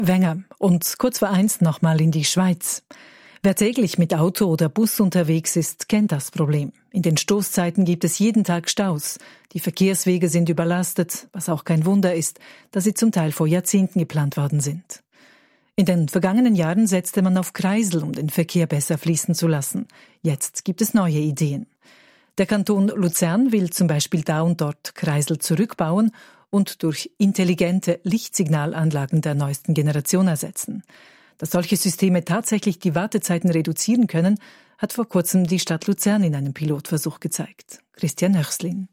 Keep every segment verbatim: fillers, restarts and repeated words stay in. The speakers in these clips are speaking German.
Wenger. Und kurz vor eins nochmal in die Schweiz. Wer täglich mit Auto oder Bus unterwegs ist, kennt das Problem. In den Stoßzeiten gibt es jeden Tag Staus. Die Verkehrswege sind überlastet, was auch kein Wunder ist, da sie zum Teil vor Jahrzehnten geplant worden sind. In den vergangenen Jahren setzte man auf Kreisel, um den Verkehr besser fließen zu lassen. Jetzt gibt es neue Ideen. Der Kanton Luzern will zum Beispiel da und dort Kreisel zurückbauen und durch intelligente Lichtsignalanlagen der neuesten Generation ersetzen. Dass solche Systeme tatsächlich die Wartezeiten reduzieren können, hat vor kurzem die Stadt Luzern in einem Pilotversuch gezeigt. Christian Höchslin.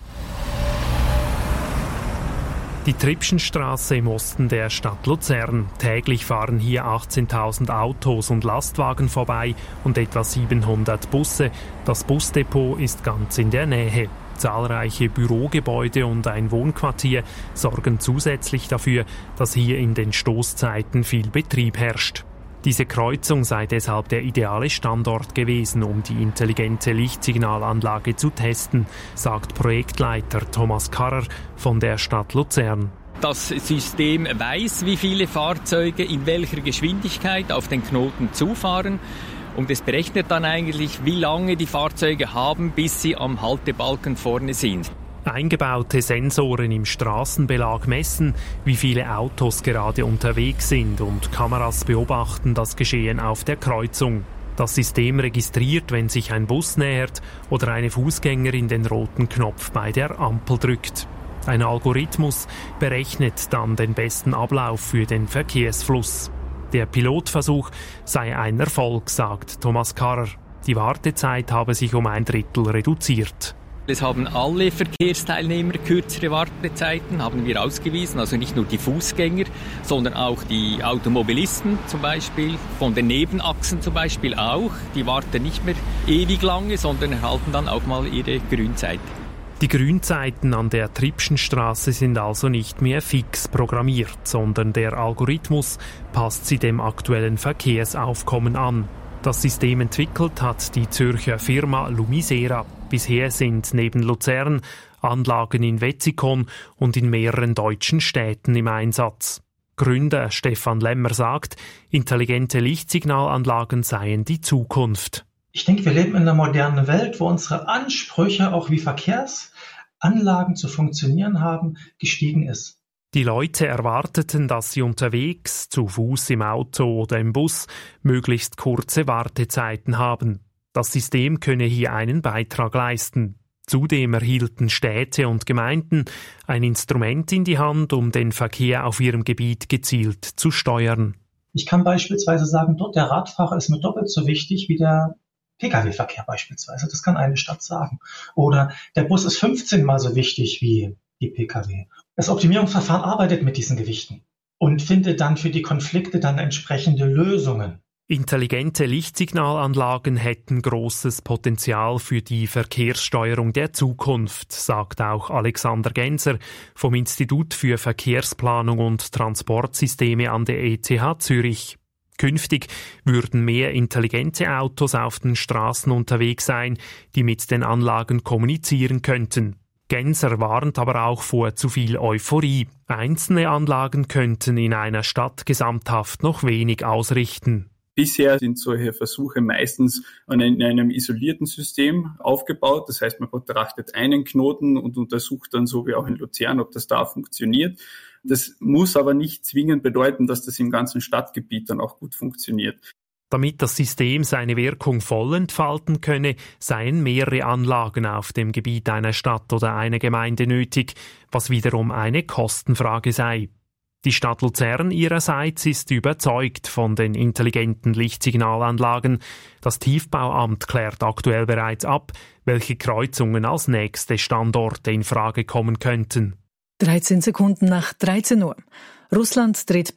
Die Tripschenstraße im Osten der Stadt Luzern. Täglich fahren hier achtzehntausend Autos und Lastwagen vorbei und etwa siebenhundert Busse. Das Busdepot ist ganz in der Nähe. Zahlreiche Bürogebäude und ein Wohnquartier sorgen zusätzlich dafür, dass hier in den Stoßzeiten viel Betrieb herrscht. Diese Kreuzung sei deshalb der ideale Standort gewesen, um die intelligente Lichtsignalanlage zu testen, sagt Projektleiter Thomas Karrer von der Stadt Luzern. Das System weiß, wie viele Fahrzeuge in welcher Geschwindigkeit auf den Knoten zufahren. Und es berechnet dann eigentlich, wie lange die Fahrzeuge haben, bis sie am Haltebalken vorne sind. Eingebaute Sensoren im Straßenbelag messen, wie viele Autos gerade unterwegs sind, und Kameras beobachten das Geschehen auf der Kreuzung. Das System registriert, wenn sich ein Bus nähert oder eine Fußgängerin den roten Knopf bei der Ampel drückt. Ein Algorithmus berechnet dann den besten Ablauf für den Verkehrsfluss. Der Pilotversuch sei ein Erfolg, sagt Thomas Karrer. Die Wartezeit habe sich um ein Drittel reduziert. Es haben alle Verkehrsteilnehmer kürzere Wartezeiten, haben wir ausgewiesen. Also nicht nur die Fußgänger, sondern auch die Automobilisten zum Beispiel, von den Nebenachsen zum Beispiel auch. Die warten nicht mehr ewig lange, sondern erhalten dann auch mal ihre Grünzeit. Die Grünzeiten an der Tripschenstraße sind also nicht mehr fix programmiert, sondern der Algorithmus passt sie dem aktuellen Verkehrsaufkommen an. Das System entwickelt hat die Zürcher Firma Lumisera. Bisher sind neben Luzern Anlagen in Wetzikon und in mehreren deutschen Städten im Einsatz. Gründer Stefan Lemmer sagt, intelligente Lichtsignalanlagen seien die Zukunft. Ich denke, wir leben in einer modernen Welt, wo unsere Ansprüche, auch wie Verkehrsanlagen zu funktionieren haben, gestiegen ist. Die Leute erwarteten, dass sie unterwegs, zu Fuß, im Auto oder im Bus, möglichst kurze Wartezeiten haben. Das System könne hier einen Beitrag leisten. Zudem erhielten Städte und Gemeinden ein Instrument in die Hand, um den Verkehr auf ihrem Gebiet gezielt zu steuern. Ich kann beispielsweise sagen, dort der Radfahrer ist mir doppelt so wichtig wie der Pkw-Verkehr beispielsweise. Das kann eine Stadt sagen. Oder der Bus ist fünfzehn Mal so wichtig wie die Pkw. Das Optimierungsverfahren arbeitet mit diesen Gewichten und findet dann für die Konflikte dann entsprechende Lösungen. Intelligente Lichtsignalanlagen hätten großes Potenzial für die Verkehrssteuerung der Zukunft, sagt auch Alexander Genser vom Institut für Verkehrsplanung und Transportsysteme an der E T H Zürich. Künftig würden mehr intelligente Autos auf den Straßen unterwegs sein, die mit den Anlagen kommunizieren könnten. Genser warnt aber auch vor zu viel Euphorie. Einzelne Anlagen könnten in einer Stadt gesamthaft noch wenig ausrichten. Bisher sind solche Versuche meistens in einem isolierten System aufgebaut. Das heißt, man betrachtet einen Knoten und untersucht dann, so wie auch in Luzern, ob das da funktioniert. Das muss aber nicht zwingend bedeuten, dass das im ganzen Stadtgebiet dann auch gut funktioniert. Damit das System seine Wirkung voll entfalten könne, seien mehrere Anlagen auf dem Gebiet einer Stadt oder einer Gemeinde nötig, was wiederum eine Kostenfrage sei. Die Stadt Luzern ihrerseits ist überzeugt von den intelligenten Lichtsignalanlagen. Das Tiefbauamt klärt aktuell bereits ab, welche Kreuzungen als nächste Standorte in Frage kommen könnten. dreizehn Sekunden nach dreizehn Uhr. Russland dreht